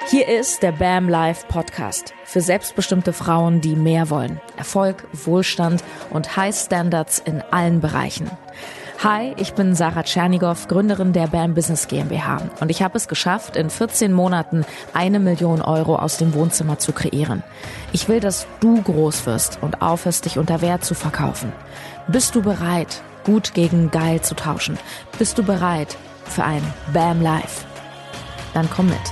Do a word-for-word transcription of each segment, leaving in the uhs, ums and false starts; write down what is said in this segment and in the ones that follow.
Hier ist der BAM Live Podcast für selbstbestimmte Frauen, die mehr wollen. Erfolg, Wohlstand und High Standards in allen Bereichen. Hi, ich bin Sarah Tschernigow, Gründerin der BAM Business GmbH und ich habe es geschafft, in vierzehn Monaten eine Million Euro aus dem Wohnzimmer zu kreieren. Ich will, dass du groß wirst und aufhörst, dich unter Wert zu verkaufen. Bist du bereit, gut gegen geil zu tauschen? Bist du bereit für ein BAM Live? Dann komm mit.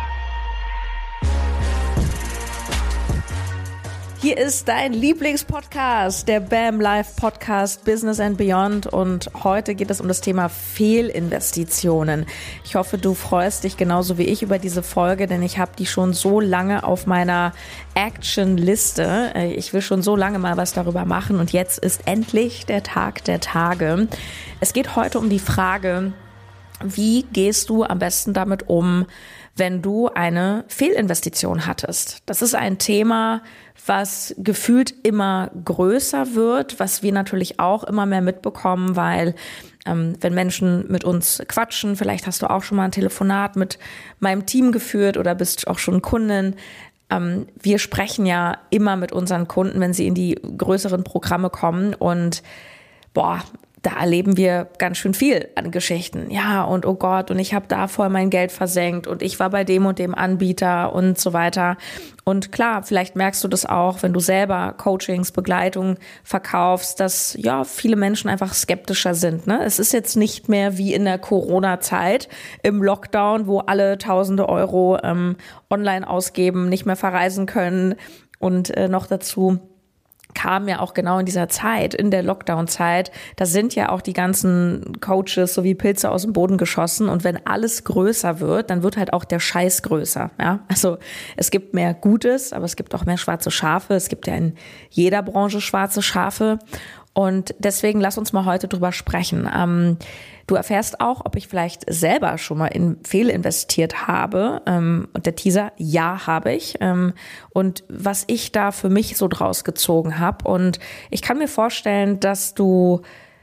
Hier ist dein Lieblingspodcast, der BAM Live Podcast Business and Beyond, und heute geht es um das Thema Fehlinvestitionen. Ich hoffe, du freust dich genauso wie ich über diese Folge, denn ich habe die schon so lange auf meiner Action-Liste. Ich will schon so lange mal was darüber machen und jetzt ist endlich der Tag der Tage. Es geht heute um die Frage, wie gehst du am besten damit um, wenn du eine Fehlinvestition hattest? Das ist ein Thema, was gefühlt immer größer wird, was wir natürlich auch immer mehr mitbekommen, weil ähm, wenn Menschen mit uns quatschen, vielleicht hast du auch schon mal ein Telefonat mit meinem Team geführt oder bist auch schon Kundin. Ähm, wir sprechen ja immer mit unseren Kunden, wenn sie in die größeren Programme kommen, und boah, da erleben wir ganz schön viel an Geschichten. Ja, und oh Gott, und ich habe da voll mein Geld versenkt und ich war bei dem und dem Anbieter und so weiter. Und klar, vielleicht merkst du das auch, wenn du selber Coachings, Begleitung verkaufst, dass ja viele Menschen einfach skeptischer sind. Ne? Es ist jetzt nicht mehr wie in der Corona-Zeit im Lockdown, wo alle tausende Euro ähm, online ausgeben, nicht mehr verreisen können und äh, noch dazu kam ja auch genau in dieser Zeit, in der Lockdown-Zeit, da sind ja auch die ganzen Coaches so wie Pilze aus dem Boden geschossen, und wenn alles größer wird, dann wird halt auch der Scheiß größer. Ja? Also es gibt mehr Gutes, aber es gibt auch mehr schwarze Schafe. Es gibt ja in jeder Branche schwarze Schafe, und deswegen lass uns mal heute drüber sprechen. Ähm, du erfährst auch, ob ich vielleicht selber schon mal in fehlinvestiert habe. Ähm, und der Teaser, ja, habe ich. Ähm, und was ich da für mich so draus gezogen habe. Und ich kann mir vorstellen, dass du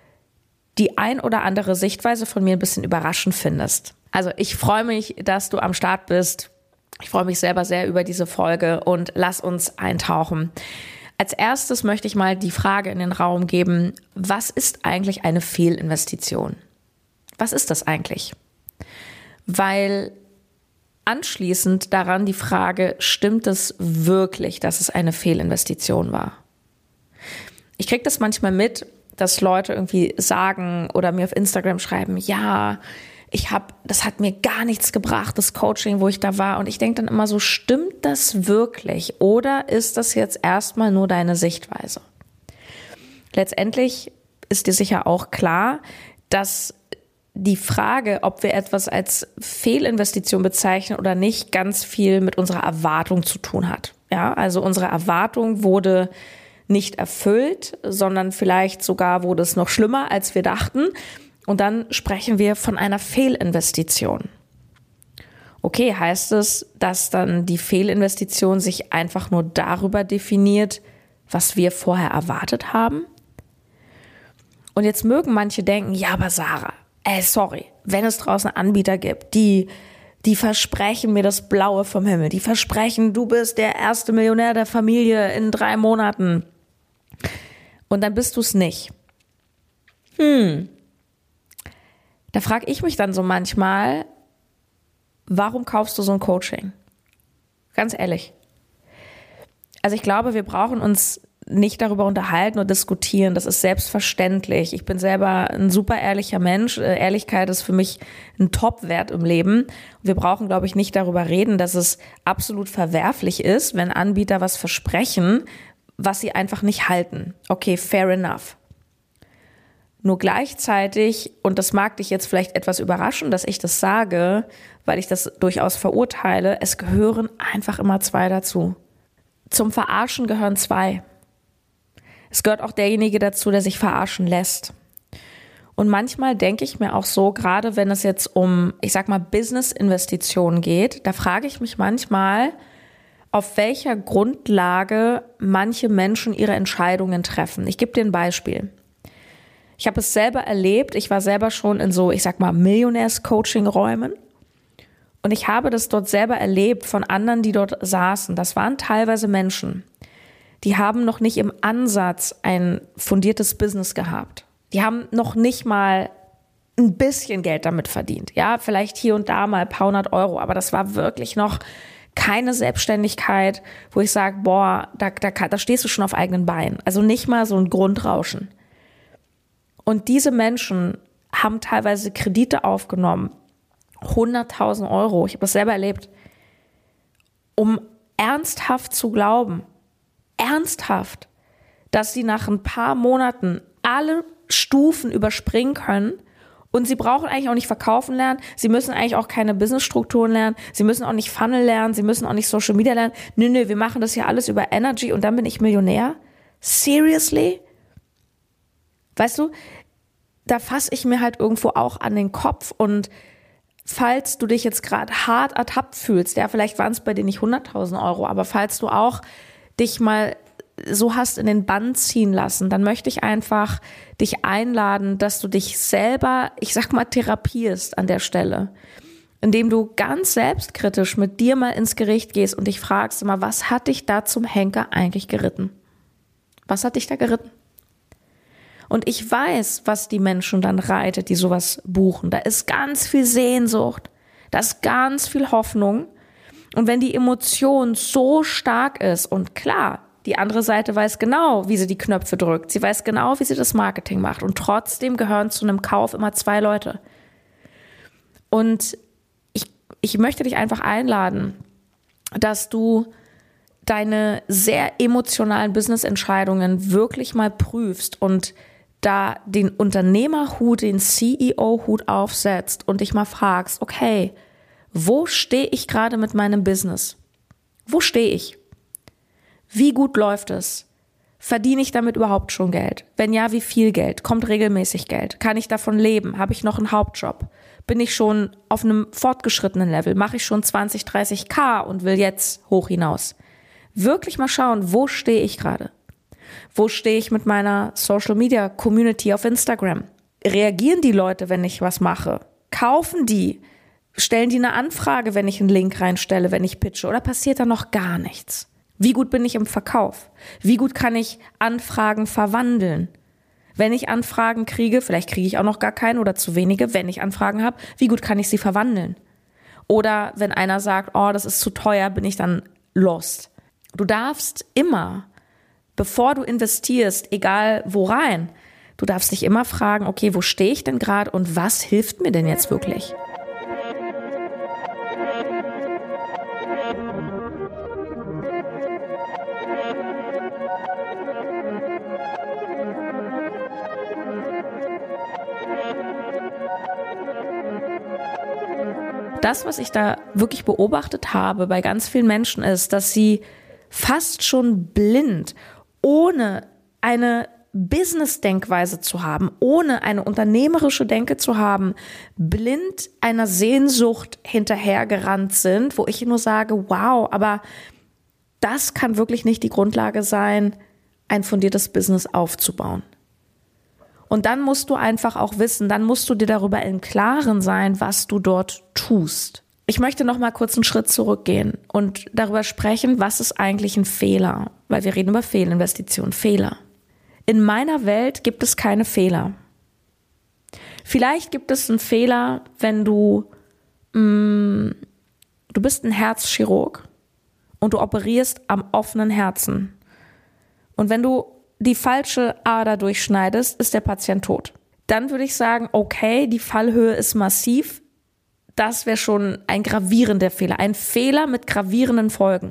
die ein oder andere Sichtweise von mir ein bisschen überraschend findest. Also ich freue mich, dass du am Start bist. Ich freue mich selber sehr über diese Folge, und lass uns eintauchen. Als erstes möchte ich mal die Frage in den Raum geben: Was ist eigentlich eine Fehlinvestition? Was ist das eigentlich? Weil anschließend daran die Frage, stimmt es wirklich, dass es eine Fehlinvestition war? Ich kriege das manchmal mit, dass Leute irgendwie sagen oder mir auf Instagram schreiben, ja, ich habe, das hat mir gar nichts gebracht, das Coaching, wo ich da war. Und ich denke dann immer so, stimmt das wirklich? Oder ist das jetzt erstmal nur deine Sichtweise? Letztendlich ist dir sicher auch klar, dass die Frage, ob wir etwas als Fehlinvestition bezeichnen oder nicht, ganz viel mit unserer Erwartung zu tun hat. Ja, also unsere Erwartung wurde nicht erfüllt, sondern vielleicht sogar wurde es noch schlimmer, als wir dachten. Und dann sprechen wir von einer Fehlinvestition. Okay, heißt es, dass dann die Fehlinvestition sich einfach nur darüber definiert, was wir vorher erwartet haben? Und jetzt mögen manche denken, ja, aber Sarah, ey, sorry, wenn es draußen Anbieter gibt, die, die versprechen mir das Blaue vom Himmel, die versprechen, du bist der erste Millionär der Familie in drei Monaten. Und dann bist du es nicht. Hm. Da frage ich mich dann so manchmal, warum kaufst du so ein Coaching? Ganz ehrlich. Also ich glaube, wir brauchen uns nicht darüber unterhalten und diskutieren. Das ist selbstverständlich. Ich bin selber ein super ehrlicher Mensch. Ehrlichkeit ist für mich ein Top-Wert im Leben. Wir brauchen, glaube ich, nicht darüber reden, dass es absolut verwerflich ist, wenn Anbieter was versprechen, was sie einfach nicht halten. Okay, fair enough. Nur gleichzeitig, und das mag dich jetzt vielleicht etwas überraschen, dass ich das sage, weil ich das durchaus verurteile, es gehören einfach immer zwei dazu. Zum Verarschen gehören zwei. Es gehört auch derjenige dazu, der sich verarschen lässt. Und manchmal denke ich mir auch so, gerade wenn es jetzt um, ich sag mal, Business-Investitionen geht, da frage ich mich manchmal, auf welcher Grundlage manche Menschen ihre Entscheidungen treffen. Ich gebe dir ein Beispiel. Ich habe es selber erlebt, ich war selber schon in so, ich sag mal, Millionärs-Coaching-Räumen. Und ich habe das dort selber erlebt von anderen, die dort saßen. Das waren teilweise Menschen, die haben noch nicht im Ansatz ein fundiertes Business gehabt. Die haben noch nicht mal ein bisschen Geld damit verdient. Ja, vielleicht hier und da mal ein paar hundert Euro, aber das war wirklich noch keine Selbstständigkeit, wo ich sage, boah, da, da, da stehst du schon auf eigenen Beinen. Also nicht mal so ein Grundrauschen. Und diese Menschen haben teilweise Kredite aufgenommen, hunderttausend Euro, ich habe das selber erlebt, um ernsthaft zu glauben, ernsthaft, dass sie nach ein paar Monaten alle Stufen überspringen können. Und sie brauchen eigentlich auch nicht verkaufen lernen. Sie müssen eigentlich auch keine Businessstrukturen lernen. Sie müssen auch nicht Funnel lernen. Sie müssen auch nicht Social Media lernen. Nö, nö, wir machen das hier alles über Energy und dann bin ich Millionär. Seriously? Weißt du, da fasse ich mir halt irgendwo auch an den Kopf. Und falls du dich jetzt gerade hart ertappt fühlst, ja, vielleicht waren es bei dir nicht hunderttausend Euro, aber falls du auch dich mal so hast in den Bann ziehen lassen, dann möchte ich einfach dich einladen, dass du dich selber, ich sag mal, therapierst an der Stelle, indem du ganz selbstkritisch mit dir mal ins Gericht gehst und dich fragst immer, was hat dich da zum Henker eigentlich geritten? Was hat dich da geritten? Und ich weiß, was die Menschen dann reitet, die sowas buchen. Da ist ganz viel Sehnsucht, da ist ganz viel Hoffnung. Und wenn die Emotion so stark ist und klar, die andere Seite weiß genau, wie sie die Knöpfe drückt. Sie weiß genau, wie sie das Marketing macht. Und trotzdem gehören zu einem Kauf immer zwei Leute. Und ich, ich möchte dich einfach einladen, dass du deine sehr emotionalen Business-Entscheidungen wirklich mal prüfst und da den Unternehmerhut, den C E O-Hut aufsetzt und dich mal fragst, okay, wo stehe ich gerade mit meinem Business? Wo stehe ich? Wie gut läuft es? Verdiene ich damit überhaupt schon Geld? Wenn ja, wie viel Geld? Kommt regelmäßig Geld? Kann ich davon leben? Habe ich noch einen Hauptjob? Bin ich schon auf einem fortgeschrittenen Level? Mache ich schon zwanzig, dreißig K und will jetzt hoch hinaus? Wirklich mal schauen, wo stehe ich gerade? Wo stehe ich mit meiner Social Media Community auf Instagram? Reagieren die Leute, wenn ich was mache? Kaufen die? Stellen die eine Anfrage, wenn ich einen Link reinstelle, wenn ich pitche? Oder passiert da noch gar nichts? Wie gut bin ich im Verkauf? Wie gut kann ich Anfragen verwandeln? Wenn ich Anfragen kriege, vielleicht kriege ich auch noch gar keine oder zu wenige, wenn ich Anfragen habe, wie gut kann ich sie verwandeln? Oder wenn einer sagt, oh, das ist zu teuer, bin ich dann lost. Du darfst immer, bevor du investierst, egal wo rein, du darfst dich immer fragen, okay, wo stehe ich denn gerade und was hilft mir denn jetzt wirklich? Das, was ich da wirklich beobachtet habe bei ganz vielen Menschen ist, dass sie fast schon blind, ohne eine Business-Denkweise zu haben, ohne eine unternehmerische Denke zu haben, blind einer Sehnsucht hinterhergerannt sind, wo ich nur sage, wow, aber das kann wirklich nicht die Grundlage sein, ein fundiertes Business aufzubauen. Und dann musst du einfach auch wissen, dann musst du dir darüber im Klaren sein, was du dort tust. Ich möchte noch mal kurz einen Schritt zurückgehen und darüber sprechen, was ist eigentlich ein Fehler? Weil wir reden über Fehlinvestitionen, Fehler. In meiner Welt gibt es keine Fehler. Vielleicht gibt es einen Fehler, wenn du, mh, du bist ein Herzchirurg und du operierst am offenen Herzen. Und wenn du die falsche Ader durchschneidest, ist der Patient tot. Dann würde ich sagen, okay, die Fallhöhe ist massiv. Das wäre schon ein gravierender Fehler. Ein Fehler mit gravierenden Folgen.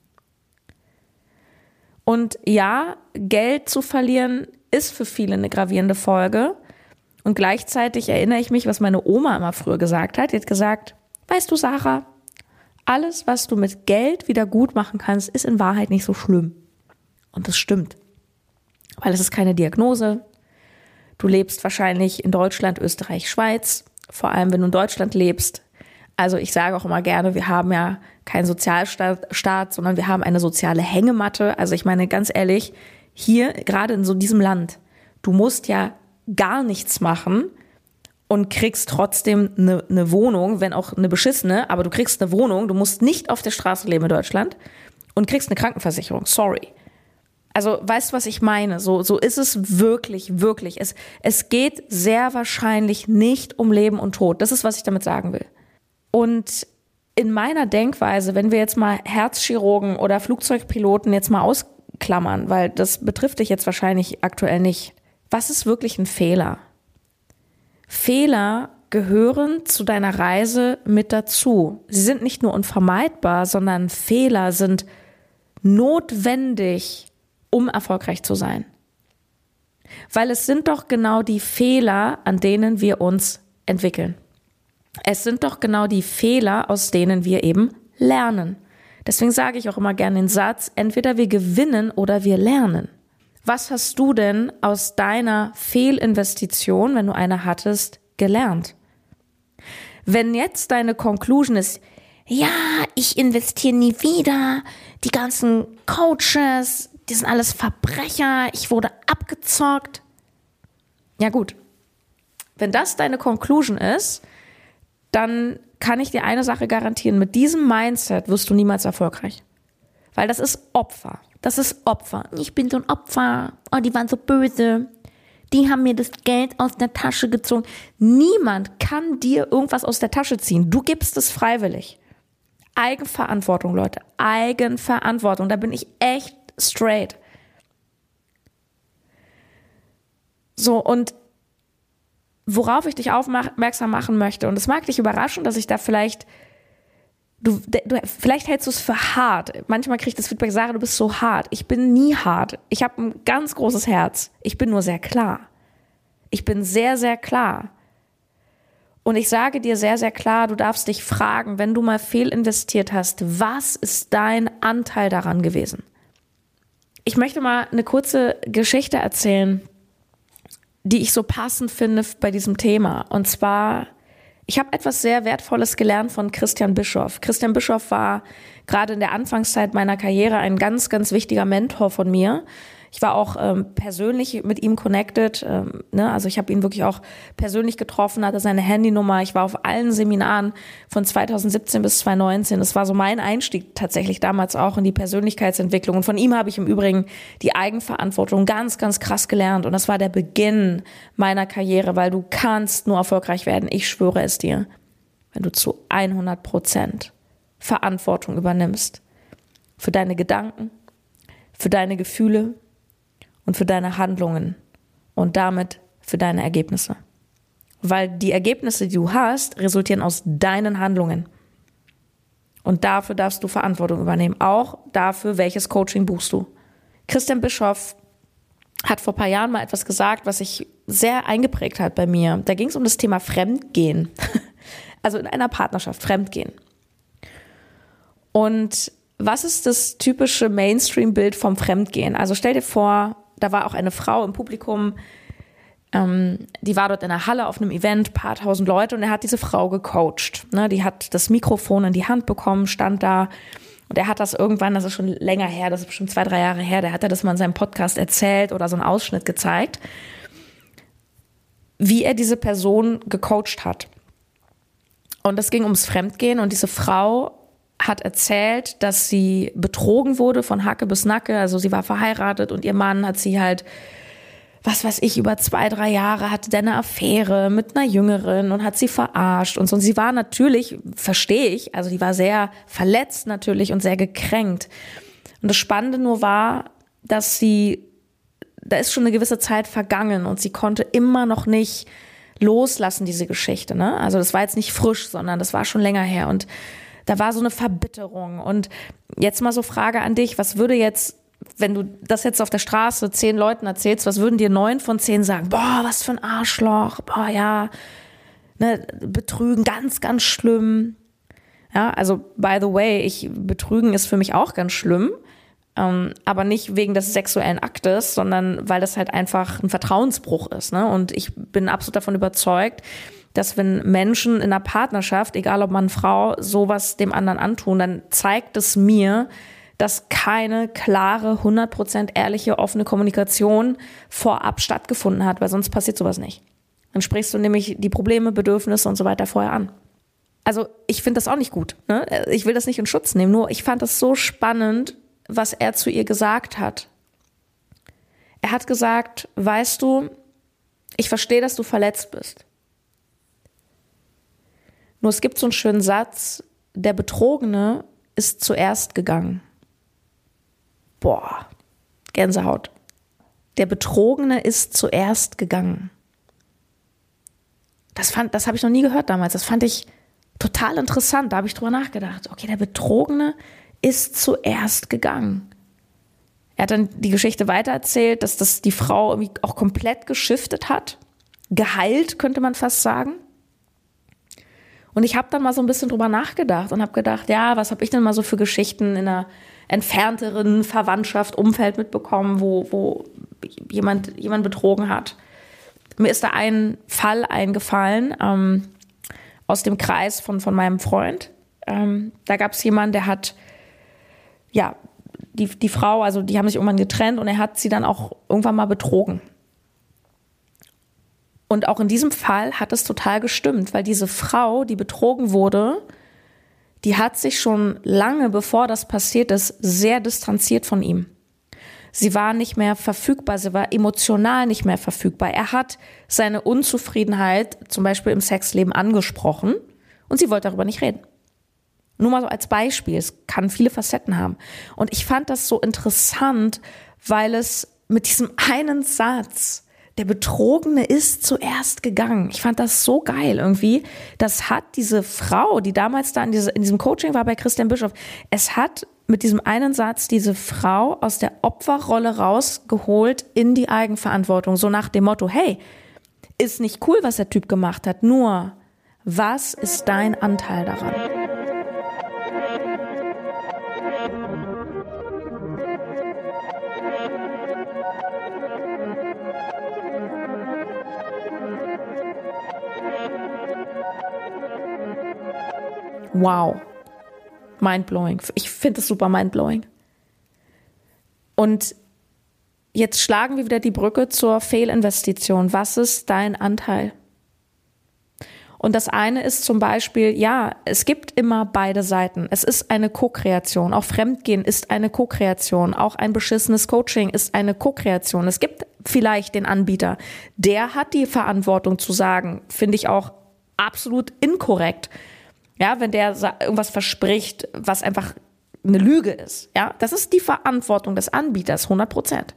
Und ja, Geld zu verlieren ist für viele eine gravierende Folge. Und gleichzeitig erinnere ich mich, was meine Oma immer früher gesagt hat. Die hat gesagt, weißt du, Sarah, alles, was du mit Geld wieder gut machen kannst, ist in Wahrheit nicht so schlimm. Und das stimmt. Weil es ist keine Diagnose. Du lebst wahrscheinlich in Deutschland, Österreich, Schweiz. Vor allem, wenn du in Deutschland lebst. Also ich sage auch immer gerne, wir haben ja keinen Sozialstaat, Staat, sondern wir haben eine soziale Hängematte. Also ich meine ganz ehrlich, hier, gerade in so diesem Land, du musst ja gar nichts machen, und kriegst trotzdem eine, eine Wohnung, wenn auch eine beschissene, aber du kriegst eine Wohnung, du musst nicht auf der Straße leben in Deutschland und kriegst eine Krankenversicherung. Sorry. Also weißt du, was ich meine? So, so ist es wirklich, wirklich. Es, es geht sehr wahrscheinlich nicht um Leben und Tod. Das ist, was ich damit sagen will. Und in meiner Denkweise, wenn wir jetzt mal Herzchirurgen oder Flugzeugpiloten jetzt mal ausklammern, weil das betrifft dich jetzt wahrscheinlich aktuell nicht, was ist wirklich ein Fehler? Fehler gehören zu deiner Reise mit dazu. Sie sind nicht nur unvermeidbar, sondern Fehler sind notwendig, um erfolgreich zu sein. Weil es sind doch genau die Fehler, an denen wir uns entwickeln. Es sind doch genau die Fehler, aus denen wir eben lernen. Deswegen sage ich auch immer gerne den Satz, entweder wir gewinnen oder wir lernen. Was hast du denn aus deiner Fehlinvestition, wenn du eine hattest, gelernt? Wenn jetzt deine Conclusion ist, ja, ich investiere nie wieder, die ganzen Coaches, die sind alles Verbrecher, ich wurde abgezockt. Ja gut, wenn das deine Conclusion ist, dann kann ich dir eine Sache garantieren, mit diesem Mindset wirst du niemals erfolgreich. Weil das ist Opfer, das ist Opfer. Ich bin so ein Opfer, oh, die waren so böse, die haben mir das Geld aus der Tasche gezogen. Niemand kann dir irgendwas aus der Tasche ziehen, du gibst es freiwillig. Eigenverantwortung, Leute, Eigenverantwortung, da bin ich echt straight. So, und worauf ich dich aufmerksam machen möchte, und es mag dich überraschen, dass ich da vielleicht, du, du vielleicht hältst du es für hart. Manchmal kriege ich das Feedback, Sarah, du bist so hart. Ich bin nie hart. Ich habe ein ganz großes Herz. Ich bin nur sehr klar. Ich bin sehr, sehr klar. Und ich sage dir sehr, sehr klar, du darfst dich fragen, wenn du mal fehlinvestiert hast, was ist dein Anteil daran gewesen? Ich möchte mal eine kurze Geschichte erzählen, die ich so passend finde bei diesem Thema. Und zwar, ich habe etwas sehr Wertvolles gelernt von Christian Bischoff. Christian Bischoff war gerade in der Anfangszeit meiner Karriere ein ganz, ganz wichtiger Mentor von mir. Ich war auch ähm, persönlich mit ihm connected, ähm, ne? Also ich habe ihn wirklich auch persönlich getroffen, hatte seine Handynummer. Ich war auf allen Seminaren von zweitausendsiebzehn bis zweitausendneunzehn. Das war so mein Einstieg tatsächlich damals auch in die Persönlichkeitsentwicklung. Und von ihm habe ich im Übrigen die Eigenverantwortung ganz, ganz krass gelernt. Und das war der Beginn meiner Karriere, weil du kannst nur erfolgreich werden. Ich schwöre es dir, wenn du zu hundert Prozent Verantwortung übernimmst für deine Gedanken, für deine Gefühle und für deine Handlungen und damit für deine Ergebnisse. Weil die Ergebnisse, die du hast, resultieren aus deinen Handlungen. Und dafür darfst du Verantwortung übernehmen. Auch dafür, welches Coaching buchst du. Christian Bischoff hat vor ein paar Jahren mal etwas gesagt, was sich sehr eingeprägt hat bei mir. Da ging es um das Thema Fremdgehen. Also in einer Partnerschaft, Fremdgehen. Und was ist das typische Mainstream-Bild vom Fremdgehen? Also stell dir vor, da war auch eine Frau im Publikum, ähm, die war dort in der Halle auf einem Event, paar tausend Leute, und er hat diese Frau gecoacht. Ne? Die hat das Mikrofon in die Hand bekommen, stand da, und er hat das irgendwann, das ist schon länger her, das ist bestimmt zwei, drei Jahre her, der hat das mal in seinem Podcast erzählt oder so einen Ausschnitt gezeigt, wie er diese Person gecoacht hat. Und es ging ums Fremdgehen, und diese Frau hat erzählt, dass sie betrogen wurde von Hacke bis Nacke. Also sie war verheiratet und ihr Mann hat sie halt, was weiß ich, über zwei, drei Jahre hatte der eine Affäre mit einer Jüngeren und hat sie verarscht und so. Und sie war natürlich, verstehe ich, also die war sehr verletzt natürlich und sehr gekränkt. Und das Spannende nur war, dass sie, da ist schon eine gewisse Zeit vergangen und sie konnte immer noch nicht loslassen, diese Geschichte, ne? Also das war jetzt nicht frisch, sondern das war schon länger her, und da war so eine Verbitterung. Und jetzt mal so Frage an dich, was würde jetzt, wenn du das jetzt auf der Straße zehn Leuten erzählst, was würden dir neun von zehn sagen? Boah, was für ein Arschloch, boah, ja, ne, Betrügen, ganz, ganz schlimm. Ja, also by the way, ich, Betrügen ist für mich auch ganz schlimm, ähm, aber nicht wegen des sexuellen Aktes, sondern weil das halt einfach ein Vertrauensbruch ist, ne? Und ich bin absolut davon überzeugt, dass wenn Menschen in einer Partnerschaft, egal ob Mann, Frau, sowas dem anderen antun, dann zeigt es mir, dass keine klare, hundert Prozent ehrliche, offene Kommunikation vorab stattgefunden hat, weil sonst passiert sowas nicht. Dann sprichst du nämlich die Probleme, Bedürfnisse und so weiter vorher an. Also ich finde das auch nicht gut. Ne? Ich will das nicht in Schutz nehmen, nur ich fand das so spannend, was er zu ihr gesagt hat. Er hat gesagt, weißt du, ich verstehe, dass du verletzt bist. Nur es gibt so einen schönen Satz, der Betrogene ist zuerst gegangen. Boah, Gänsehaut. Der Betrogene ist zuerst gegangen. Das fand, das habe ich noch nie gehört damals. Das fand ich total interessant. Da habe ich drüber nachgedacht. Okay, der Betrogene ist zuerst gegangen. Er hat dann die Geschichte weitererzählt, dass das die Frau irgendwie auch komplett geschiftet hat. Geheilt, könnte man fast sagen. Und ich habe dann mal so ein bisschen drüber nachgedacht und habe gedacht, ja, was habe ich denn mal so für Geschichten in einer entfernteren Verwandtschaft, Umfeld mitbekommen, wo, wo jemand, jemand betrogen hat. Mir ist da ein Fall eingefallen ähm, aus dem Kreis von, von meinem Freund. Ähm, da gab es jemanden, der hat, ja, die, die Frau, also die haben sich irgendwann getrennt und er hat sie dann auch irgendwann mal betrogen. Und auch in diesem Fall hat es total gestimmt, weil diese Frau, die betrogen wurde, die hat sich schon lange, bevor das passiert ist, sehr distanziert von ihm. Sie war nicht mehr verfügbar, sie war emotional nicht mehr verfügbar. Er hat seine Unzufriedenheit zum Beispiel im Sexleben angesprochen und sie wollte darüber nicht reden. Nur mal so als Beispiel, es kann viele Facetten haben. Und ich fand das so interessant, weil es mit diesem einen Satz, der Betrogene ist zuerst gegangen. Ich fand das so geil irgendwie. Das hat diese Frau, die damals da in, diese, in diesem Coaching war bei Christian Bischoff, es hat mit diesem einen Satz diese Frau aus der Opferrolle rausgeholt in die Eigenverantwortung. So nach dem Motto, hey, ist nicht cool, was der Typ gemacht hat, nur was ist dein Anteil daran? Wow, mindblowing. Ich finde es super mindblowing. Und jetzt schlagen wir wieder die Brücke zur Fehlinvestition. Was ist dein Anteil? Und das eine ist zum Beispiel, ja, es gibt immer beide Seiten. Es ist eine Co-Kreation. Auch Fremdgehen ist eine Co-Kreation. Auch ein beschissenes Coaching ist eine Co-Kreation. Es gibt vielleicht den Anbieter, der hat die Verantwortung zu sagen, finde ich auch absolut inkorrekt. Ja, wenn der irgendwas verspricht, was einfach eine Lüge ist. Ja, das ist die Verantwortung des Anbieters, hundert Prozent.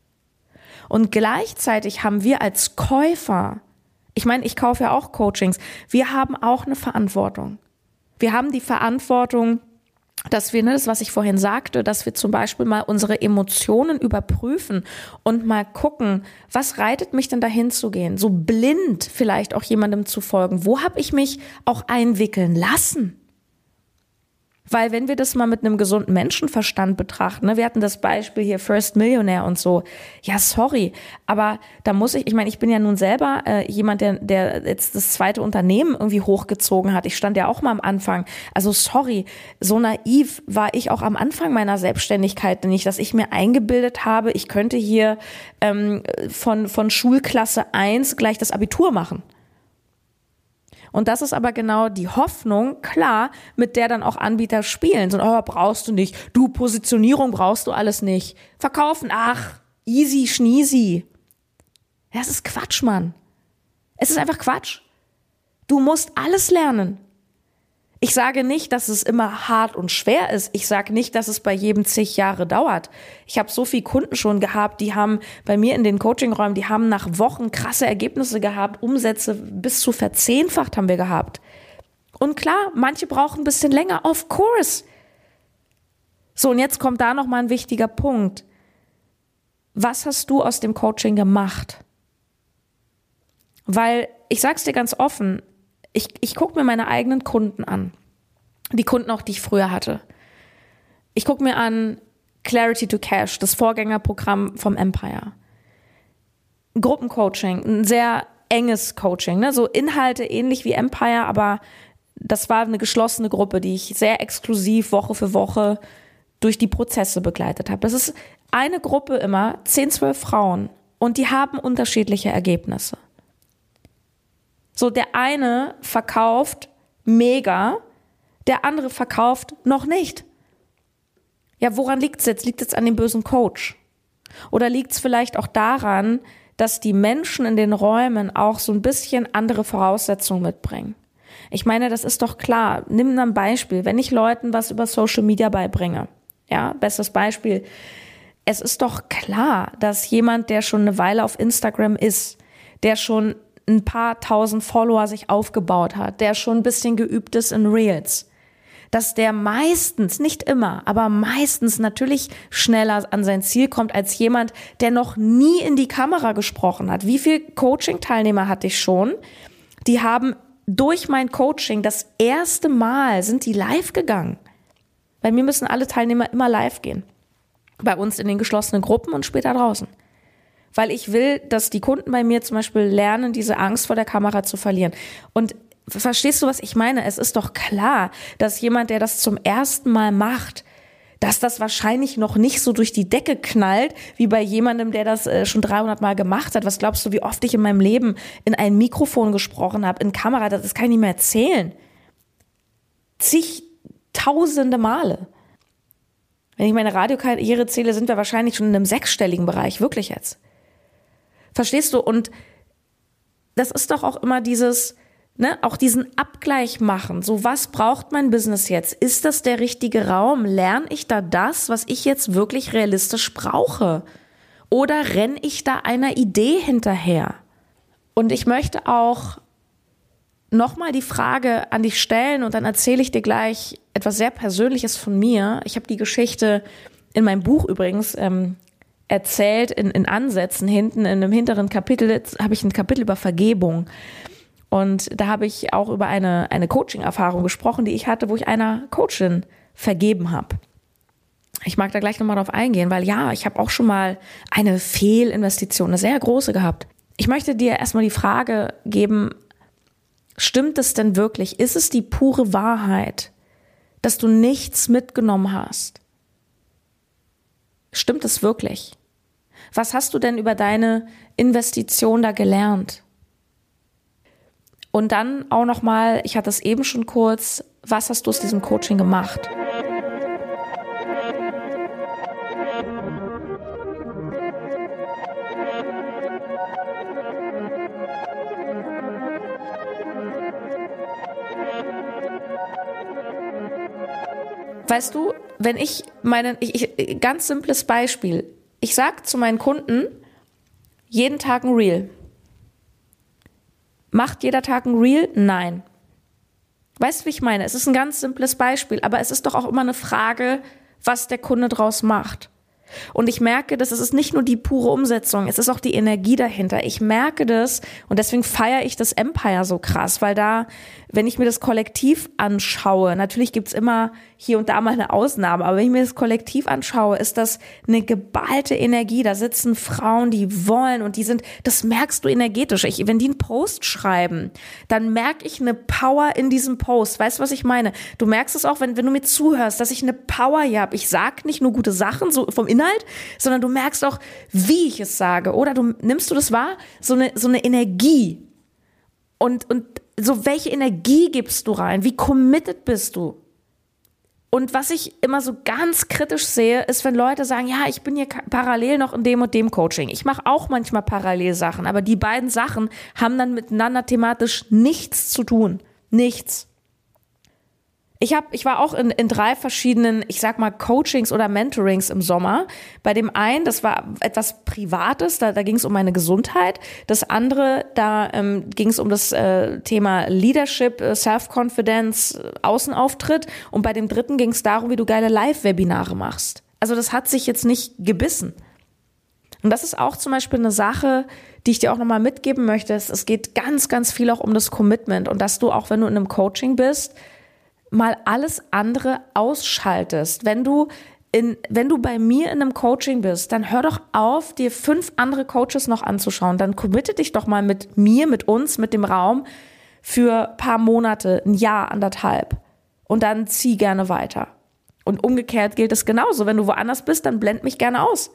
Und gleichzeitig haben wir als Käufer, ich meine, ich kaufe ja auch Coachings, wir haben auch eine Verantwortung. Wir haben die Verantwortung, dass wir, ne, das, was ich vorhin sagte, dass wir zum Beispiel mal unsere Emotionen überprüfen und mal gucken, was reitet mich denn dahin zu gehen? So blind vielleicht auch jemandem zu folgen. Wo habe ich mich auch einwickeln lassen? Weil wenn wir das mal mit einem gesunden Menschenverstand betrachten, ne, wir hatten das Beispiel hier First Millionaire und so, ja sorry, aber da muss ich, ich meine, ich bin ja nun selber äh, jemand, der, der jetzt das zweite Unternehmen irgendwie hochgezogen hat. Ich stand ja auch mal am Anfang. Also sorry, so naiv war ich auch am Anfang meiner Selbstständigkeit nicht, dass ich mir eingebildet habe, ich könnte hier ähm, von, von Schulklasse eins gleich das Abitur machen. Und das ist aber genau die Hoffnung, klar, mit der dann auch Anbieter spielen. So, oh, brauchst du nicht. Du, Positionierung brauchst du alles nicht. Verkaufen, ach, easy, schneezy. Das ist Quatsch, Mann. Es ist einfach Quatsch. Du musst alles lernen. Ich sage nicht, dass es immer hart und schwer ist. Ich sage nicht, dass es bei jedem zig Jahre dauert. Ich habe so viele Kunden schon gehabt, die haben bei mir in den Coachingräumen, die haben nach Wochen krasse Ergebnisse gehabt, Umsätze bis zu verzehnfacht haben wir gehabt. Und klar, manche brauchen ein bisschen länger, of course. So, und jetzt kommt da nochmal ein wichtiger Punkt. Was hast du aus dem Coaching gemacht? Weil, ich sag's dir ganz offen, Ich, ich gucke mir meine eigenen Kunden an. Die Kunden auch, die ich früher hatte. Ich gucke mir an Clarity to Cash, das Vorgängerprogramm vom Empire. Gruppencoaching, ein sehr enges Coaching, ne? So Inhalte ähnlich wie Empire, aber das war eine geschlossene Gruppe, die ich sehr exklusiv Woche für Woche durch die Prozesse begleitet habe. Das ist eine Gruppe immer, zehn, zwölf Frauen und die haben unterschiedliche Ergebnisse. So, der eine verkauft mega, der andere verkauft noch nicht. Ja, woran liegt es jetzt? Liegt es an dem bösen Coach? Oder liegt es vielleicht auch daran, dass die Menschen in den Räumen auch so ein bisschen andere Voraussetzungen mitbringen? Ich meine, das ist doch klar. Nimm ein Beispiel. Wenn ich Leuten was über Social Media beibringe, ja, bestes Beispiel. Es ist doch klar, dass jemand, der schon eine Weile auf Instagram ist, der schon ein paar tausend Follower sich aufgebaut hat, der schon ein bisschen geübt ist in Reels, dass der meistens, nicht immer, aber meistens natürlich schneller an sein Ziel kommt als jemand, der noch nie in die Kamera gesprochen hat. Wie viele Coaching-Teilnehmer hatte ich schon? Die haben durch mein Coaching das erste Mal sind die live gegangen. Bei mir müssen alle Teilnehmer immer live gehen. Bei uns in den geschlossenen Gruppen und später draußen. Weil ich will, dass die Kunden bei mir zum Beispiel lernen, diese Angst vor der Kamera zu verlieren. Und verstehst du, was ich meine? Es ist doch klar, dass jemand, der das zum ersten Mal macht, dass das wahrscheinlich noch nicht so durch die Decke knallt, wie bei jemandem, der das äh, schon dreihundert Mal gemacht hat. Was glaubst du, wie oft ich in meinem Leben in ein Mikrofon gesprochen habe, in Kamera? Das, das kann ich nicht mehr erzählen. Zig tausende Male. Wenn ich meine Radiokarriere zähle, sind wir wahrscheinlich schon in einem sechsstelligen Bereich. Wirklich jetzt. Verstehst du? Und das ist doch auch immer dieses... Ne, auch diesen Abgleich machen. So, was braucht mein Business jetzt? Ist das der richtige Raum? Lerne ich da das, was ich jetzt wirklich realistisch brauche? Oder renne ich da einer Idee hinterher? Und ich möchte auch nochmal die Frage an dich stellen und dann erzähle ich dir gleich etwas sehr Persönliches von mir. Ich habe die Geschichte in meinem Buch übrigens ähm, erzählt, in, in Ansätzen hinten, in einem hinteren Kapitel, jetzt habe ich ein Kapitel über Vergebung. Und da habe ich auch über eine, eine Coaching-Erfahrung gesprochen, die ich hatte, wo ich einer Coachin vergeben habe. Ich mag da gleich nochmal drauf eingehen, weil ja, ich habe auch schon mal eine Fehlinvestition, eine sehr große gehabt. Ich möchte dir erstmal die Frage geben, stimmt es denn wirklich? Ist es die pure Wahrheit, dass du nichts mitgenommen hast? Stimmt es wirklich? Was hast du denn über deine Investition da gelernt? Und dann auch nochmal, ich hatte es eben schon kurz, was hast du aus diesem Coaching gemacht? Weißt du, wenn ich meinen, ich, ich, ganz simples Beispiel, ich sag zu meinen Kunden, jeden Tag ein Reel. Macht jeder Tag ein Reel? Nein. Weißt du, wie ich meine? Es ist ein ganz simples Beispiel, aber es ist doch auch immer eine Frage, was der Kunde draus macht. Und ich merke, dass es ist nicht nur die pure Umsetzung, es ist auch die Energie dahinter. Ich merke das und deswegen feiere ich das Empire so krass, weil da, wenn ich mir das Kollektiv anschaue, natürlich gibt's immer hier und da mal eine Ausnahme, aber wenn ich mir das Kollektiv anschaue, ist das eine geballte Energie. Da sitzen Frauen, die wollen und die sind, das merkst du energetisch. Ich, wenn die einen Post schreiben, dann merke ich eine Power in diesem Post. Weißt du, was ich meine? Du merkst es auch, wenn, wenn du mir zuhörst, dass ich eine Power hier habe. Ich sag nicht nur gute Sachen, so vom Inhalt, sondern du merkst auch, wie ich es sage. Oder du nimmst du das wahr? So eine, so eine Energie. Und, und so, welche Energie gibst du rein? Wie committed bist du? Und was ich immer so ganz kritisch sehe, ist, wenn Leute sagen, ja, ich bin hier parallel noch in dem und dem Coaching. Ich mache auch manchmal parallel Sachen, aber die beiden Sachen haben dann miteinander thematisch nichts zu tun. Nichts. Ich hab, ich war auch in, in drei verschiedenen, ich sag mal, Coachings oder Mentorings im Sommer. Bei dem einen, das war etwas Privates, da, da ging es um meine Gesundheit. Das andere, da ähm, ging es um das äh, Thema Leadership, äh, Self-Confidence, äh, Außenauftritt. Und bei dem dritten ging es darum, wie du geile Live-Webinare machst. Also das hat sich jetzt nicht gebissen. Und das ist auch zum Beispiel eine Sache, die ich dir auch nochmal mitgeben möchte. Es geht ganz, ganz viel auch um das Commitment und dass du auch, wenn du in einem Coaching bist, mal alles andere ausschaltest. Wenn du in, wenn du bei mir in einem Coaching bist, dann hör doch auf, dir fünf andere Coaches noch anzuschauen. Dann committe dich doch mal mit mir, mit uns, mit dem Raum für ein paar Monate, ein Jahr, anderthalb. Und dann zieh gerne weiter. Und umgekehrt gilt es genauso. Wenn du woanders bist, dann blend mich gerne aus.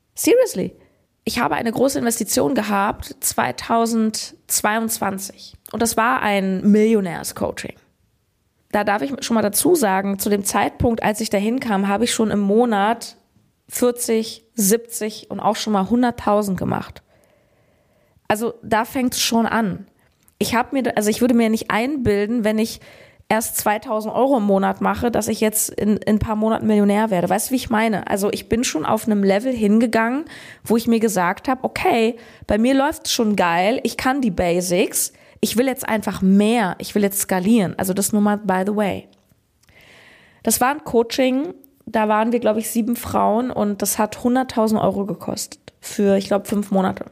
Seriously. Ich habe eine große Investition gehabt, zweitausendzweiundzwanzig. Und das war ein Millionärs-Coaching. Da darf ich schon mal dazu sagen, zu dem Zeitpunkt, als ich da hinkam, habe ich schon im Monat vierzig, siebzig und auch schon mal hunderttausend gemacht. Also da fängt es schon an. Ich habe mir, also ich würde mir nicht einbilden, wenn ich erst zweitausend Euro im Monat mache, dass ich jetzt in, in ein paar Monaten Millionär werde. Weißt du, wie ich meine? Also ich bin schon auf einem Level hingegangen, wo ich mir gesagt habe, okay, bei mir läuft es schon geil, ich kann die Basics, ich will jetzt einfach mehr, ich will jetzt skalieren. Also das nur mal by the way. Das war ein Coaching, da waren wir, glaube ich, sieben Frauen und das hat hunderttausend Euro gekostet für, ich glaube, fünf Monate.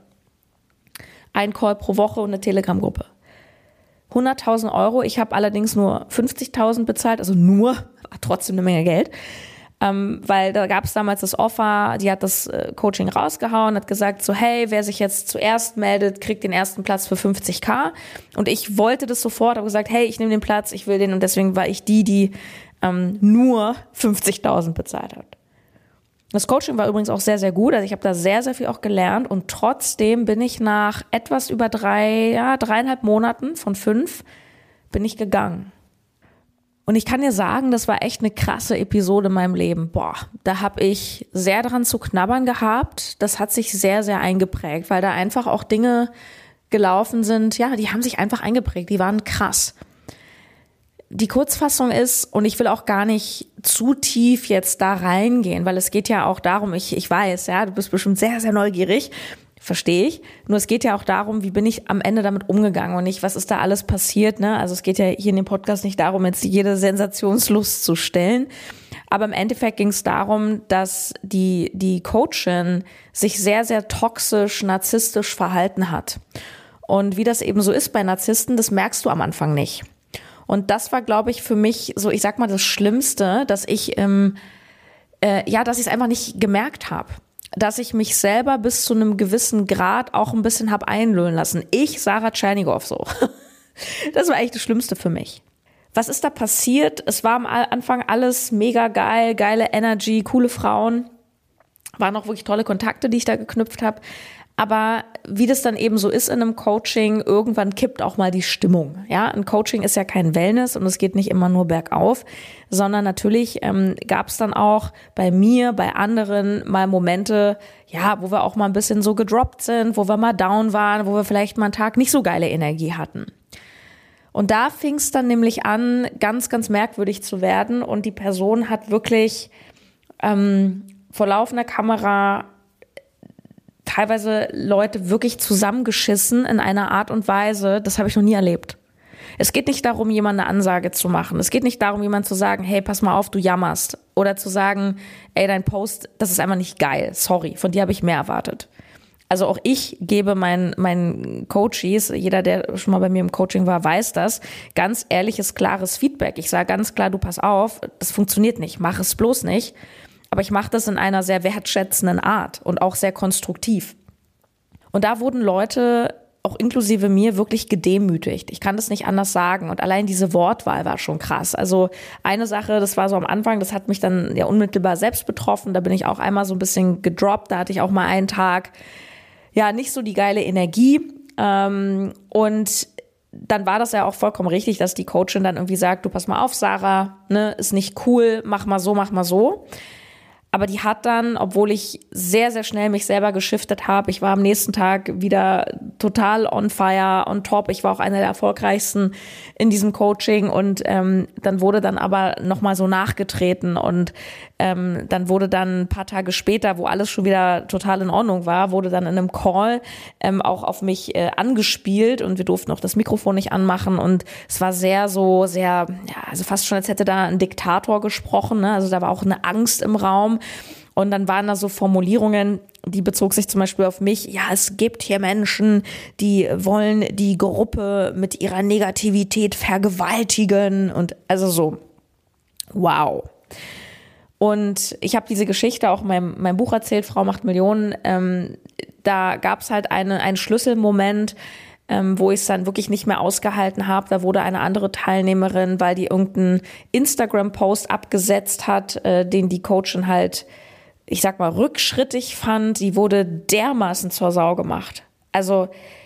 Ein Call pro Woche und eine Telegram-Gruppe. hunderttausend Euro, ich habe allerdings nur fünfzigtausend bezahlt, also nur, war trotzdem eine Menge Geld, ähm, weil da gab es damals das Offer, die hat das äh, Coaching rausgehauen, hat gesagt so, hey, wer sich jetzt zuerst meldet, kriegt den ersten Platz für fünfzigtausend und ich wollte das sofort, habe gesagt, hey, ich nehme den Platz, ich will den und deswegen war ich die, die ähm, nur fünfzigtausend bezahlt hat. Das Coaching war übrigens auch sehr, sehr gut. Also ich habe da sehr, sehr viel auch gelernt und trotzdem bin ich nach etwas über drei, ja, dreieinhalb Monaten von fünf bin ich gegangen. Und ich kann dir sagen, das war echt eine krasse Episode in meinem Leben. Boah, da habe ich sehr dran zu knabbern gehabt. Das hat sich sehr, sehr eingeprägt, weil da einfach auch Dinge gelaufen sind, ja, die haben sich einfach eingeprägt, die waren krass. Die Kurzfassung ist, und ich will auch gar nicht zu tief jetzt da reingehen, weil es geht ja auch darum, ich, ich weiß, ja, du bist bestimmt sehr, sehr neugierig, verstehe ich. Nur es geht ja auch darum, wie bin ich am Ende damit umgegangen und nicht, was ist da alles passiert, ne? Also es geht ja hier in dem Podcast nicht darum, jetzt jede Sensationslust zu stellen. Aber im Endeffekt ging es darum, dass die, die Coachin sich sehr, sehr toxisch, narzisstisch verhalten hat. Und wie das eben so ist bei Narzissten, das merkst du am Anfang nicht. Und das war, glaube ich, für mich so, ich sag mal, das Schlimmste, dass ich, ähm, äh, ja, dass ich es einfach nicht gemerkt habe. Dass ich mich selber bis zu einem gewissen Grad auch ein bisschen habe einlullen lassen. Ich, Sarah Tschernigow, so. Das war echt das Schlimmste für mich. Was ist da passiert? Es war am Anfang alles mega geil, geile Energy, coole Frauen. Waren auch wirklich tolle Kontakte, die ich da geknüpft habe. Aber wie das dann eben so ist in einem Coaching, irgendwann kippt auch mal die Stimmung. Ja, ein Coaching ist ja kein Wellness und es geht nicht immer nur bergauf, sondern natürlich ähm, gab es dann auch bei mir, bei anderen mal Momente, ja, wo wir auch mal ein bisschen so gedroppt sind, wo wir mal down waren, wo wir vielleicht mal einen Tag nicht so geile Energie hatten. Und da fing es dann nämlich an, ganz, ganz merkwürdig zu werden und die Person hat wirklich ähm, vor laufender Kamera teilweise Leute wirklich zusammengeschissen in einer Art und Weise, das habe ich noch nie erlebt. Es geht nicht darum, jemandem eine Ansage zu machen. Es geht nicht darum, jemandem zu sagen, hey, pass mal auf, du jammerst. Oder zu sagen, ey, dein Post, das ist einfach nicht geil. Sorry, von dir habe ich mehr erwartet. Also auch ich gebe meinen, meinen Coaches, jeder, der schon mal bei mir im Coaching war, weiß das, ganz ehrliches, klares Feedback. Ich sage ganz klar, du pass auf, das funktioniert nicht, mach es bloß nicht. Aber ich mache das in einer sehr wertschätzenden Art und auch sehr konstruktiv. Und da wurden Leute, auch inklusive mir, wirklich gedemütigt. Ich kann das nicht anders sagen. Und allein diese Wortwahl war schon krass. Also eine Sache, das war so am Anfang, das hat mich dann ja unmittelbar selbst betroffen. Da bin ich auch einmal so ein bisschen gedroppt. Da hatte ich auch mal einen Tag, ja, nicht so die geile Energie. Und dann war das ja auch vollkommen richtig, dass die Coachin dann irgendwie sagt, du pass mal auf, Sarah, ne, ist nicht cool, mach mal so, mach mal so. Aber die hat dann, obwohl ich sehr, sehr schnell mich selber geschiftet habe, ich war am nächsten Tag wieder total on fire, on top. Ich war auch einer der erfolgreichsten in diesem Coaching und ähm, dann wurde dann aber nochmal so nachgetreten und ähm, dann wurde dann ein paar Tage später, wo alles schon wieder total in Ordnung war, wurde dann in einem Call ähm, auch auf mich äh, angespielt und wir durften auch das Mikrofon nicht anmachen und es war sehr so, sehr, ja, also fast schon, als hätte da ein Diktator gesprochen, ne? Also da war auch eine Angst im Raum. Und dann waren da so Formulierungen, die bezog sich zum Beispiel auf mich. Ja, es gibt hier Menschen, die wollen die Gruppe mit ihrer Negativität vergewaltigen und also so, wow. Und ich habe diese Geschichte auch in meinem, meinem Buch erzählt, Frau macht Millionen. Ähm, da gab es halt eine, einen Schlüsselmoment, ähm, wo ich es dann wirklich nicht mehr ausgehalten habe. Da wurde eine andere Teilnehmerin, weil die irgendeinen Instagram-Post abgesetzt hat, äh, den die Coachin halt, ich sag mal, rückschrittig fand, die wurde dermaßen zur Sau gemacht. Also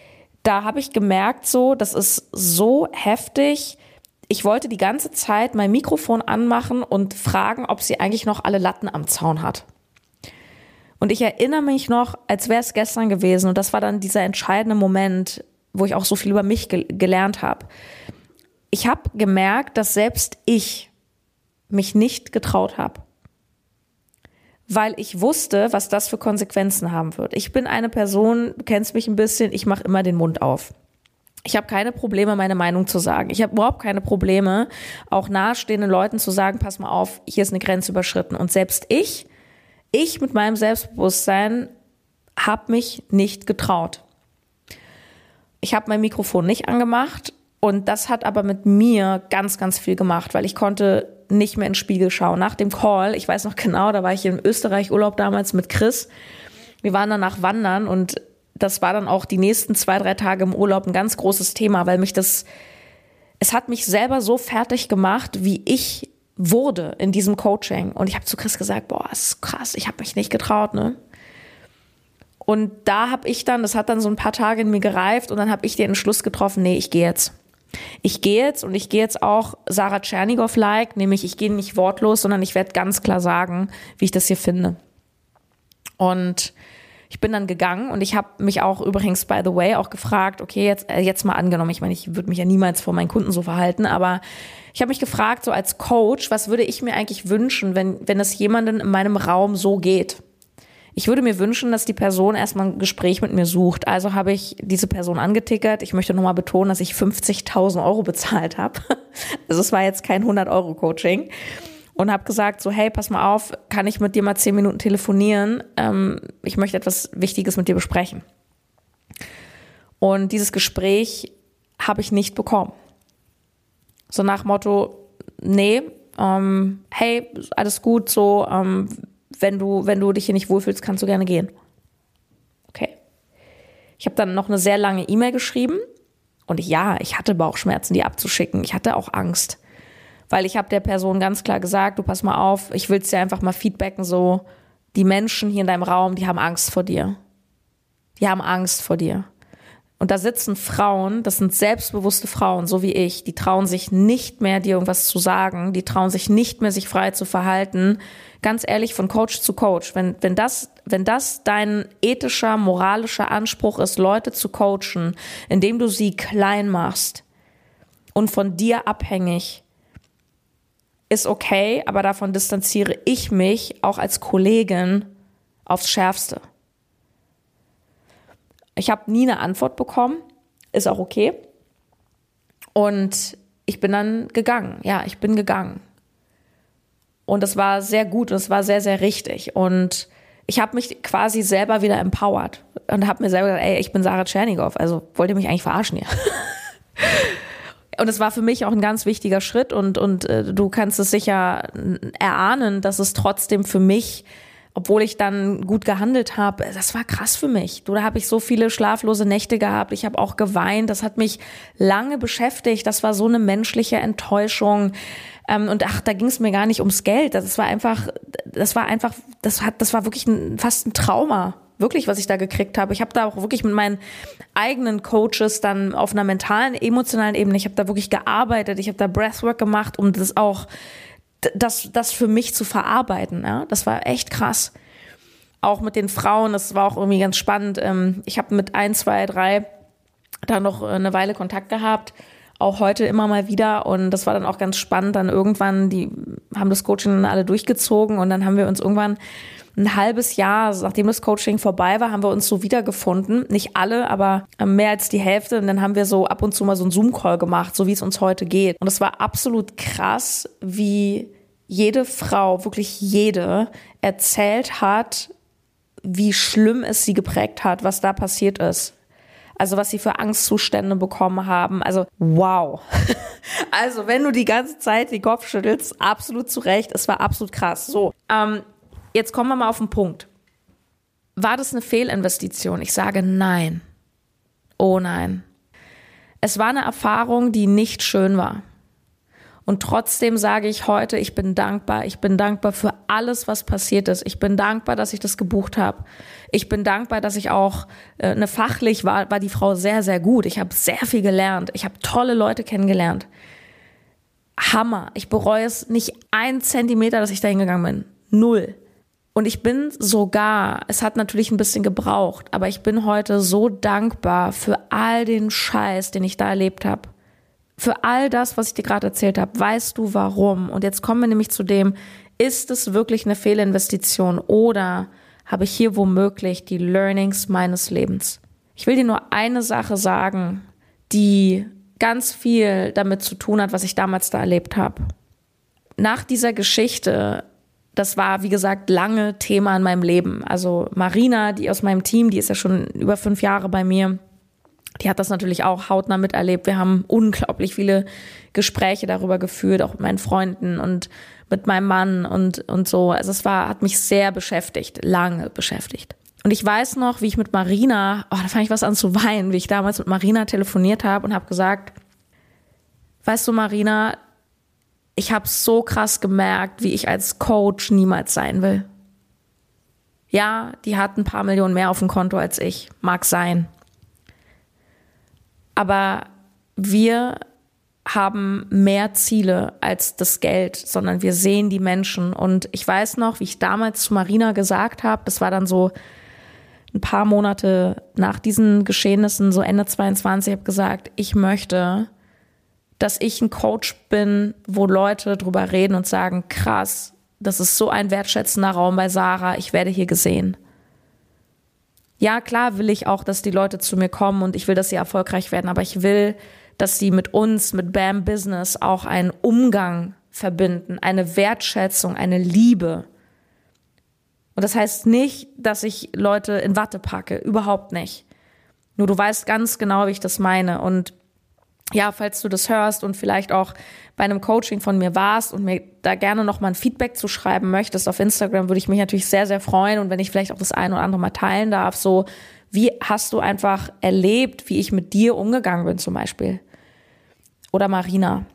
da habe ich gemerkt, so, das ist so heftig. Ich wollte die ganze Zeit mein Mikrofon anmachen und fragen, ob sie eigentlich noch alle Latten am Zaun hat. Und ich erinnere mich noch, als wäre es gestern gewesen. Und das war dann dieser entscheidende Moment, wo ich auch so viel über mich ge- gelernt habe. Ich habe gemerkt, dass selbst ich mich nicht getraut habe. Weil ich wusste, was das für Konsequenzen haben wird. Ich bin eine Person, du kennst mich ein bisschen, ich mache immer den Mund auf. Ich habe keine Probleme, meine Meinung zu sagen. Ich habe überhaupt keine Probleme, auch nahestehenden Leuten zu sagen, pass mal auf, hier ist eine Grenze überschritten. Und selbst ich, ich mit meinem Selbstbewusstsein, habe mich nicht getraut. Ich habe mein Mikrofon nicht angemacht und das hat aber mit mir ganz, ganz viel gemacht, weil ich konnte nicht mehr in den Spiegel schauen. Nach dem Call, ich weiß noch genau, da war ich in Österreich Urlaub damals mit Chris. Wir waren danach wandern und das war dann auch die nächsten zwei, drei Tage im Urlaub ein ganz großes Thema, weil mich das, es hat mich selber so fertig gemacht, wie ich wurde in diesem Coaching. Und ich habe zu Chris gesagt, boah, das ist krass, ich habe mich nicht getraut, ne? Und da habe ich dann, das hat dann so ein paar Tage in mir gereift und dann habe ich den Entschluss getroffen, nee, ich gehe jetzt. Ich gehe jetzt und ich gehe jetzt auch Sarah Tschernigow-like, nämlich ich gehe nicht wortlos, sondern ich werde ganz klar sagen, wie ich das hier finde. Und ich bin dann gegangen und ich habe mich auch übrigens, by the way, auch gefragt, okay, jetzt, jetzt mal angenommen, ich meine, ich würde mich ja niemals vor meinen Kunden so verhalten, aber ich habe mich gefragt, so als Coach, was würde ich mir eigentlich wünschen, wenn, wenn es jemandem in meinem Raum so geht? Ich würde mir wünschen, dass die Person erstmal ein Gespräch mit mir sucht. Also habe ich diese Person angetickert. Ich möchte nochmal betonen, dass ich fünfzigtausend Euro bezahlt habe. Also es war jetzt kein hundert-Euro-Coaching. Und habe gesagt, so hey, pass mal auf, kann ich mit dir mal zehn Minuten telefonieren? Ähm, ich möchte etwas Wichtiges mit dir besprechen. Und dieses Gespräch habe ich nicht bekommen. So nach Motto, nee, ähm, hey, alles gut, so, ähm, wenn du, wenn du dich hier nicht wohlfühlst, kannst du gerne gehen. Okay. Ich habe dann noch eine sehr lange E-Mail geschrieben und ja, ich hatte Bauchschmerzen, die abzuschicken. Ich hatte auch Angst, weil ich habe der Person ganz klar gesagt, du pass mal auf, ich will es dir einfach mal feedbacken, so die Menschen hier in deinem Raum, die haben Angst vor dir. Die haben Angst vor dir. Und da sitzen Frauen, das sind selbstbewusste Frauen, so wie ich, die trauen sich nicht mehr, dir irgendwas zu sagen, die trauen sich nicht mehr, sich frei zu verhalten. Ganz ehrlich, von Coach zu Coach, wenn, wenn das, wenn das dein ethischer, moralischer Anspruch ist, Leute zu coachen, indem du sie klein machst und von dir abhängig, ist okay, aber davon distanziere ich mich auch als Kollegin aufs Schärfste. Ich habe nie eine Antwort bekommen, ist auch okay. Und ich bin dann gegangen. Ja, ich bin gegangen. Und das war sehr gut und es war sehr, sehr richtig. Und ich habe mich quasi selber wieder empowered und habe mir selber gesagt, ey, ich bin Sarah Tschernigow, also wollt ihr mich eigentlich verarschen hier? Und es war für mich auch ein ganz wichtiger Schritt und, und äh, du kannst es sicher erahnen, dass es trotzdem für mich, obwohl ich dann gut gehandelt habe, das war krass für mich. Du, da habe ich so viele schlaflose Nächte gehabt. Ich habe auch geweint. Das hat mich lange beschäftigt. Das war so eine menschliche Enttäuschung. Ähm, und ach, da ging es mir gar nicht ums Geld. Das war einfach, das war einfach, das hat, das war wirklich ein, fast ein Trauma. Wirklich, was ich da gekriegt habe. Ich habe da auch wirklich mit meinen eigenen Coaches dann auf einer mentalen, emotionalen Ebene, ich habe da wirklich gearbeitet. Ich habe da Breathwork gemacht, um das auch Das, das für mich zu verarbeiten, ja, das war echt krass. Auch mit den Frauen, das war auch irgendwie ganz spannend. Ich habe mit ein, zwei, drei da noch eine Weile Kontakt gehabt, auch heute immer mal wieder und das war dann auch ganz spannend. Dann irgendwann, die haben das Coaching dann alle durchgezogen und dann haben wir uns irgendwann ein halbes Jahr, also nachdem das Coaching vorbei war, haben wir uns so wiedergefunden. Nicht alle, aber mehr als die Hälfte. Und dann haben wir so ab und zu mal so einen Zoom-Call gemacht, so wie es uns heute geht. Und es war absolut krass, wie jede Frau, wirklich jede, erzählt hat, wie schlimm es sie geprägt hat, was da passiert ist. Also was sie für Angstzustände bekommen haben. Also wow. Also wenn du die ganze Zeit den Kopf schüttelst, absolut zu Recht. Es war absolut krass. So, ähm, jetzt kommen wir mal auf den Punkt. War das eine Fehlinvestition? Ich sage nein. Oh nein. Es war eine Erfahrung, die nicht schön war. Und trotzdem sage ich heute, ich bin dankbar. Ich bin dankbar für alles, was passiert ist. Ich bin dankbar, dass ich das gebucht habe. Ich bin dankbar, dass ich auch, äh, eine fachlich war, war die Frau sehr, sehr gut. Ich habe sehr viel gelernt. Ich habe tolle Leute kennengelernt. Hammer. Ich bereue es nicht einen Zentimeter, dass ich da hingegangen bin. Null. Und ich bin sogar, es hat natürlich ein bisschen gebraucht, aber ich bin heute so dankbar für all den Scheiß, den ich da erlebt habe. Für all das, was ich dir gerade erzählt habe. Weißt du warum? Und jetzt kommen wir nämlich zu dem, ist es wirklich eine Fehlinvestition oder habe ich hier womöglich die Learnings meines Lebens? Ich will dir nur eine Sache sagen, die ganz viel damit zu tun hat, was ich damals da erlebt habe. Nach dieser Geschichte, das war, wie gesagt, lange Thema in meinem Leben. Also Marina, die aus meinem Team, die ist ja schon über fünf Jahre bei mir, die hat das natürlich auch hautnah miterlebt. Wir haben unglaublich viele Gespräche darüber geführt, auch mit meinen Freunden und mit meinem Mann und, und so. Also es war, hat mich sehr beschäftigt, lange beschäftigt. Und ich weiß noch, wie ich mit Marina, oh, da fange ich was an zu weinen, wie ich damals mit Marina telefoniert habe und habe gesagt, weißt du, Marina, ich habe so krass gemerkt, wie ich als Coach niemals sein will. Ja, die hat ein paar Millionen mehr auf dem Konto als ich, mag sein. Aber wir haben mehr Ziele als das Geld, sondern wir sehen die Menschen. Und ich weiß noch, wie ich damals zu Marina gesagt habe, das war dann so ein paar Monate nach diesen Geschehnissen, so Ende zweiundzwanzig, habe gesagt, ich möchte, dass ich ein Coach bin, wo Leute drüber reden und sagen, krass, das ist so ein wertschätzender Raum bei Sarah, ich werde hier gesehen. Ja, klar will ich auch, dass die Leute zu mir kommen und ich will, dass sie erfolgreich werden, aber ich will, dass sie mit uns, mit BAM Business auch einen Umgang verbinden, eine Wertschätzung, eine Liebe. Und das heißt nicht, dass ich Leute in Watte packe, überhaupt nicht. Nur du weißt ganz genau, wie ich das meine. Und ja, falls du das hörst und vielleicht auch bei einem Coaching von mir warst und mir da gerne nochmal ein Feedback zu schreiben möchtest auf Instagram, würde ich mich natürlich sehr, sehr freuen. Und wenn ich vielleicht auch das eine oder andere mal teilen darf, so, wie hast du einfach erlebt, wie ich mit dir umgegangen bin zum Beispiel? Oder Marina.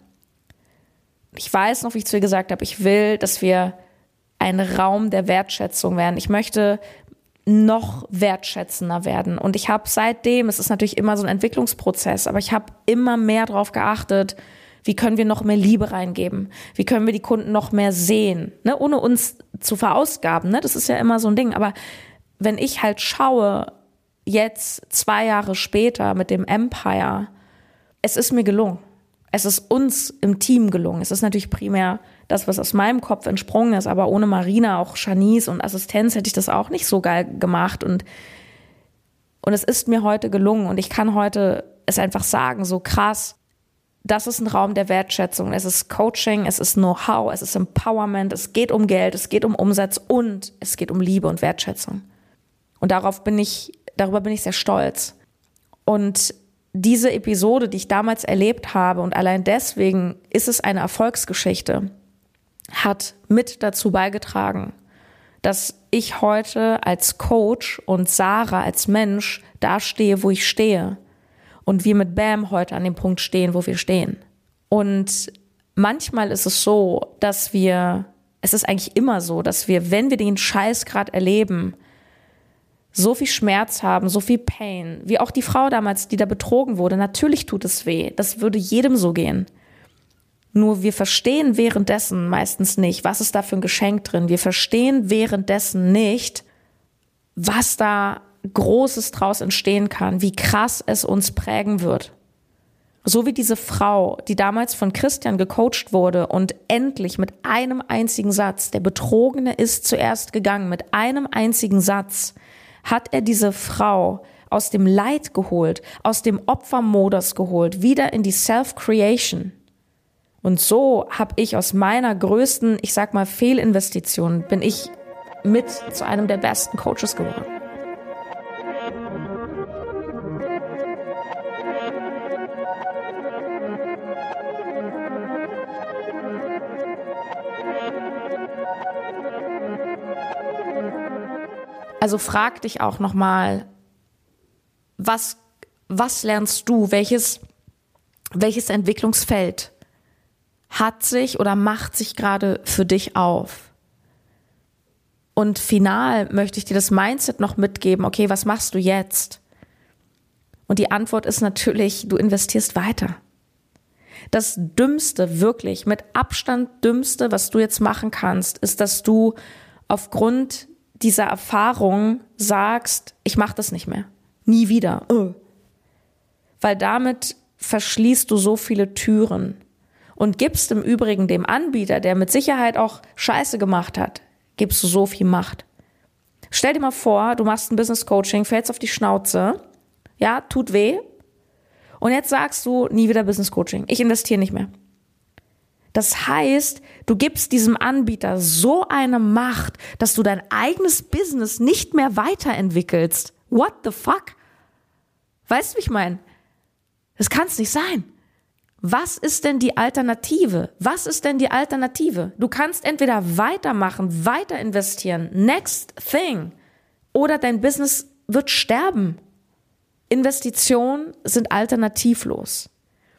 Ich weiß noch, wie ich zu ihr gesagt habe, ich will, dass wir ein Raum der Wertschätzung werden. Ich möchte noch wertschätzender werden. Und ich habe seitdem, es ist natürlich immer so ein Entwicklungsprozess, aber ich habe immer mehr darauf geachtet, wie können wir noch mehr Liebe reingeben? Wie können wir die Kunden noch mehr sehen? Ne? Ohne uns zu verausgaben. Ne? Das ist ja immer so ein Ding. Aber wenn ich halt schaue, jetzt zwei Jahre später mit dem Empire, es ist mir gelungen. Es ist uns im Team gelungen. Es ist natürlich primär das, was aus meinem Kopf entsprungen ist, aber ohne Marina, auch Shanice und Assistenz hätte ich das auch nicht so geil gemacht und, und es ist mir heute gelungen und ich kann heute es einfach sagen, so krass, das ist ein Raum der Wertschätzung, es ist Coaching, es ist Know-how, es ist Empowerment, es geht um Geld, es geht um Umsatz und es geht um Liebe und Wertschätzung. Und darauf bin ich, darüber bin ich sehr stolz. Und diese Episode, die ich damals erlebt habe und allein deswegen ist es eine Erfolgsgeschichte, hat mit dazu beigetragen, dass ich heute als Coach und Sarah als Mensch da stehe, wo ich stehe und wir mit BAM heute an dem Punkt stehen, wo wir stehen. Und manchmal ist es so, dass wir, es ist eigentlich immer so, dass wir, wenn wir den Scheiß gerade erleben, so viel Schmerz haben, so viel Pain, wie auch die Frau damals, die da betrogen wurde, natürlich tut es weh, das würde jedem so gehen. Nur wir verstehen währenddessen meistens nicht, was ist da für ein Geschenk drin. Wir verstehen währenddessen nicht, was da Großes draus entstehen kann, wie krass es uns prägen wird. So wie diese Frau, die damals von Christian gecoacht wurde und endlich mit einem einzigen Satz, der Betrogene ist zuerst gegangen, mit einem einzigen Satz hat er diese Frau aus dem Leid geholt, aus dem Opfermodus geholt, wieder in die Self-Creation. Und so habe ich aus meiner größten, ich sag mal, Fehlinvestition, bin ich mit zu einem der besten Coaches geworden. Also frag dich auch nochmal, was, was lernst du, welches, welches Entwicklungsfeld hat sich oder macht sich gerade für dich auf? Und final möchte ich dir das Mindset noch mitgeben, okay, was machst du jetzt? Und die Antwort ist natürlich, du investierst weiter. Das Dümmste, wirklich, mit Abstand Dümmste, was du jetzt machen kannst, ist, dass du aufgrund dieser Erfahrung sagst, ich mache das nicht mehr. Nie wieder. Oh. Weil damit verschließt du so viele Türen und gibst im Übrigen dem Anbieter, der mit Sicherheit auch Scheiße gemacht hat, gibst du so viel Macht. Stell dir mal vor, du machst ein Business Coaching, fällst auf die Schnauze, ja, tut weh. Und jetzt sagst du, nie wieder Business Coaching. Ich investiere nicht mehr. Das heißt, du gibst diesem Anbieter so eine Macht, dass du dein eigenes Business nicht mehr weiterentwickelst. What the fuck? Weißt du, wie ich meine? Das kann es nicht sein. Was ist denn die Alternative? Was ist denn die Alternative? Du kannst entweder weitermachen, weiter investieren, next thing, oder dein Business wird sterben. Investitionen sind alternativlos.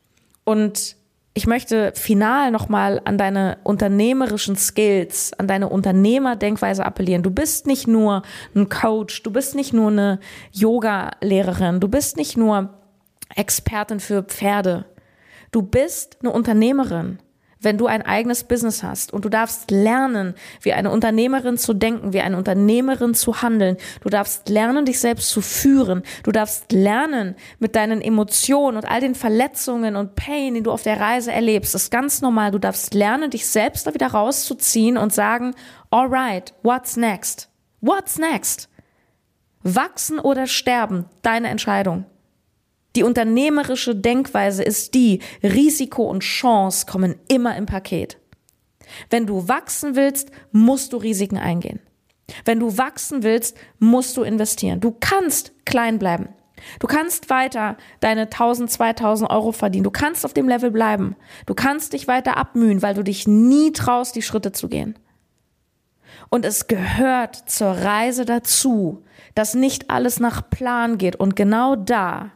Und ich möchte final nochmal an deine unternehmerischen Skills, an deine Unternehmerdenkweise appellieren. Du bist nicht nur ein Coach, du bist nicht nur eine Yoga-Lehrerin, du bist nicht nur Expertin für Pferde. Du bist eine Unternehmerin, wenn du ein eigenes Business hast, und du darfst lernen, wie eine Unternehmerin zu denken, wie eine Unternehmerin zu handeln. Du darfst lernen, dich selbst zu führen. Du darfst lernen, mit deinen Emotionen und all den Verletzungen und Pain, die du auf der Reise erlebst. Das ist ganz normal. Du darfst lernen, dich selbst da wieder rauszuziehen und sagen, alright, what's next? What's next? Wachsen oder sterben? Deine Entscheidung. Die unternehmerische Denkweise ist die, Risiko und Chance kommen immer im Paket. Wenn du wachsen willst, musst du Risiken eingehen. Wenn du wachsen willst, musst du investieren. Du kannst klein bleiben. Du kannst weiter deine tausend, zweitausend Euro verdienen. Du kannst auf dem Level bleiben. Du kannst dich weiter abmühen, weil du dich nie traust, die Schritte zu gehen. Und es gehört zur Reise dazu, dass nicht alles nach Plan geht. Und genau da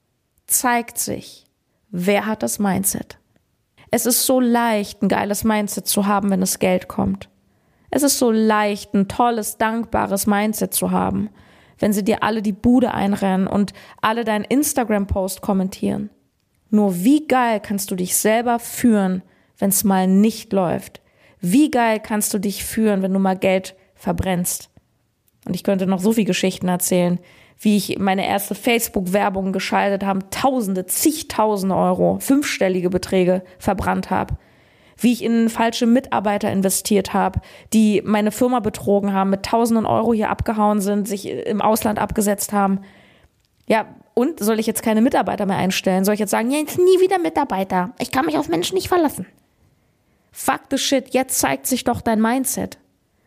zeigt sich, wer hat das Mindset. Es ist so leicht, ein geiles Mindset zu haben, wenn es Geld kommt. Es ist so leicht, ein tolles, dankbares Mindset zu haben, wenn sie dir alle die Bude einrennen und alle deinen Instagram-Post kommentieren. Nur wie geil kannst du dich selber führen, wenn es mal nicht läuft? Wie geil kannst du dich führen, wenn du mal Geld verbrennst? Und ich könnte noch so viele Geschichten erzählen, wie ich meine erste Facebook-Werbung geschaltet habe, Tausende, zigtausende Euro, fünfstellige Beträge verbrannt habe. Wie ich in falsche Mitarbeiter investiert habe, die meine Firma betrogen haben, mit Tausenden Euro hier abgehauen sind, sich im Ausland abgesetzt haben. Ja, und soll ich jetzt keine Mitarbeiter mehr einstellen? Soll ich jetzt sagen, ja, jetzt nie wieder Mitarbeiter. Ich kann mich auf Menschen nicht verlassen. Fuck the shit, jetzt zeigt sich doch dein Mindset.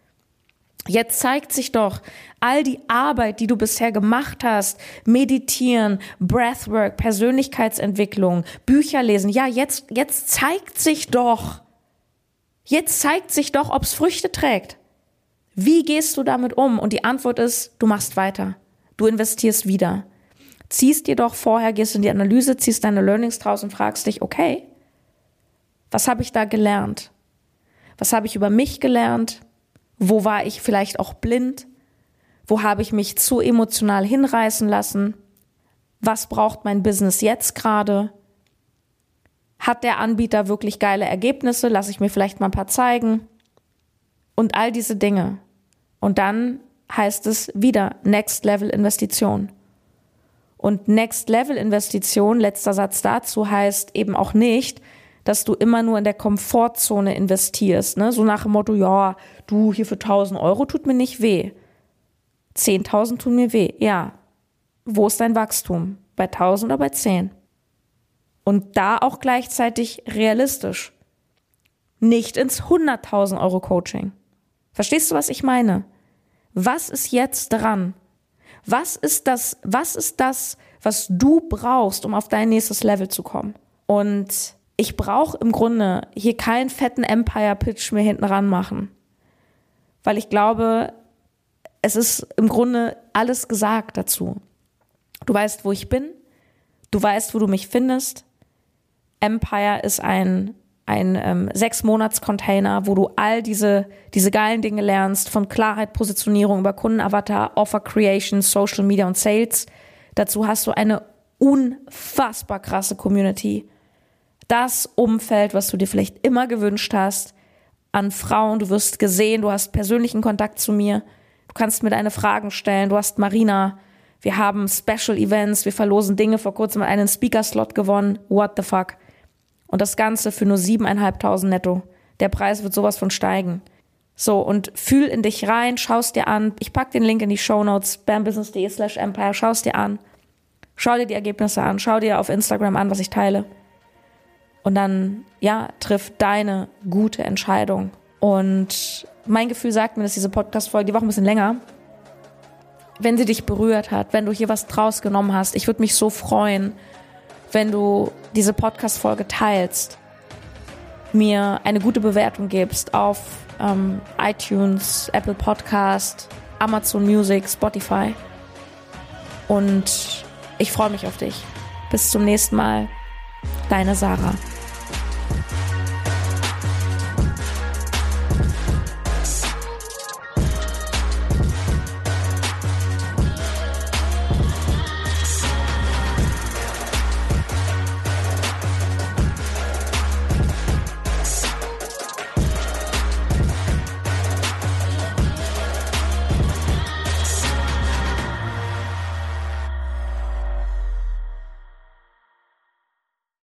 Jetzt zeigt sich doch all die Arbeit, die du bisher gemacht hast, meditieren, Breathwork, Persönlichkeitsentwicklung, Bücher lesen. Ja, jetzt, jetzt zeigt sich doch, jetzt zeigt sich doch, ob es Früchte trägt. Wie gehst du damit um? Und die Antwort ist, du machst weiter. Du investierst wieder. Ziehst dir doch vorher, gehst in die Analyse, ziehst deine Learnings draus und fragst dich, okay, was habe ich da gelernt? Was habe ich über mich gelernt? Wo war ich vielleicht auch blind? Wo habe ich mich zu emotional hinreißen lassen? Was braucht mein Business jetzt gerade? Hat der Anbieter wirklich geile Ergebnisse? Lass ich mir vielleicht mal ein paar zeigen. Und all diese Dinge. Und dann heißt es wieder Next Level Investition. Und Next Level Investition, letzter Satz dazu, heißt eben auch nicht, dass du immer nur in der Komfortzone investierst, ne? So nach dem Motto, ja, du, hier für tausend Euro tut mir nicht weh. zehntausend tun mir weh. Ja. Wo ist dein Wachstum? Bei tausend oder bei zehn? Und da auch gleichzeitig realistisch. Nicht ins hunderttausend Euro Coaching. Verstehst du, was ich meine? Was ist jetzt dran? Was ist das, was ist das, was du brauchst, um auf dein nächstes Level zu kommen? Und ich brauche im Grunde hier keinen fetten Empire-Pitch mir hinten ran machen. Weil ich glaube, es ist im Grunde alles gesagt dazu. Du weißt, wo ich bin. Du weißt, wo du mich findest. Empire ist ein ein ähm, Sechs-Monats-Container, wo du all diese, diese geilen Dinge lernst, von Klarheit, Positionierung über Kundenavatar, Offer Creation, Social Media und Sales. Dazu hast du eine unfassbar krasse Community. Das Umfeld, was du dir vielleicht immer gewünscht hast, an Frauen, du wirst gesehen, du hast persönlichen Kontakt zu mir, du kannst mir deine Fragen stellen, du hast Marina, wir haben Special Events, wir verlosen Dinge, vor kurzem einen Speaker-Slot gewonnen, what the fuck. Und das Ganze für nur siebeneinhalbtausend netto. Der Preis wird sowas von steigen. So, und fühl in dich rein, schaust dir an. Ich pack den Link in die Shownotes, bambusiness.de slash empire, schaust dir an. Schau dir die Ergebnisse an, schau dir auf Instagram an, was ich teile. Und dann, ja, triff deine gute Entscheidung. Und mein Gefühl sagt mir, dass diese Podcast-Folge, die war auch ein bisschen länger, wenn sie dich berührt hat, wenn du hier was draus genommen hast, ich würde mich so freuen, wenn du diese Podcast-Folge teilst, mir eine gute Bewertung gibst auf ähm, iTunes, Apple Podcast, Amazon Music, Spotify. Und ich freue mich auf dich. Bis zum nächsten Mal. Deine Sarah.